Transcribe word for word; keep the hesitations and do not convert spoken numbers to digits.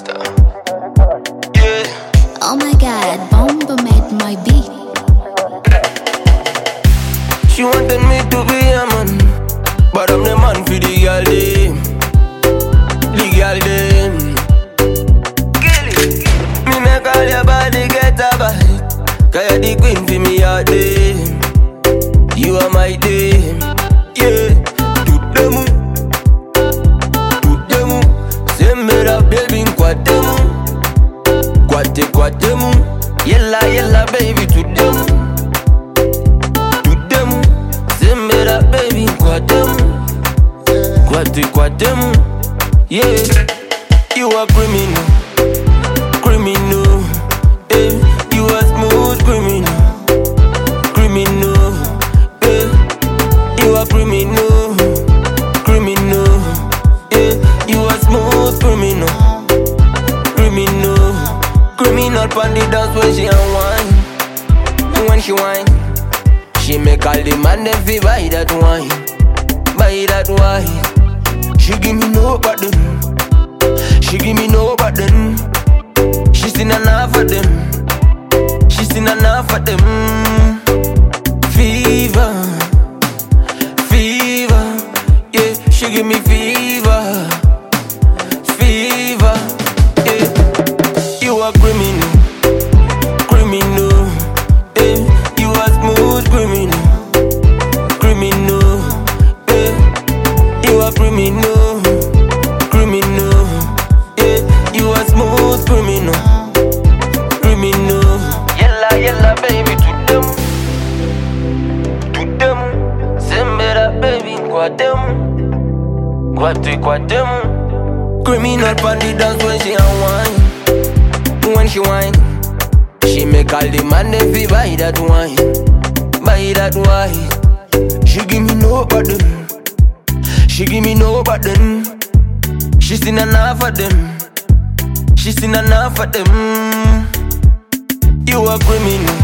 gangster. Yeah. Oh my god, Bomba made my beat. She wanted me to be a man, but I'm the man for the girl dem. The girl dem. Me make all your body get a bite, 'cause you're the queen for me all day. You are my day. Yeah. To them, to them. Say me that baby kwa them, kwa te kwa them. Yella yella baby to them. Baby, Quatem, Quati Quatem, yeah. You are criminal, criminal, eh. You are smooth criminal, criminal, eh. You are criminal, criminal, eh. You are smooth criminal, criminal, criminal. Pon the dance when she unwind, when she whine. She make all the man them feel buy that wine, buy that wine. She give me no button, she give me no button. She seen enough of them, she seen enough of them. Fever, fever, yeah. She give me fever, fever, yeah. You are criminal, criminal, yeah. You are smooth criminal, criminal, yeah. You are criminal, criminal, yeah. You are smooth criminal, criminal. Yella yella baby to them, to them. Send me that baby kwa them, kwa te kwa them. Criminal pon the dance when she unwind, when she whine. She make all the man them feel buy that wine, buy that wine. She give me no button, she give me no button. She seen enough of them, she seen enough of them. You are criminal,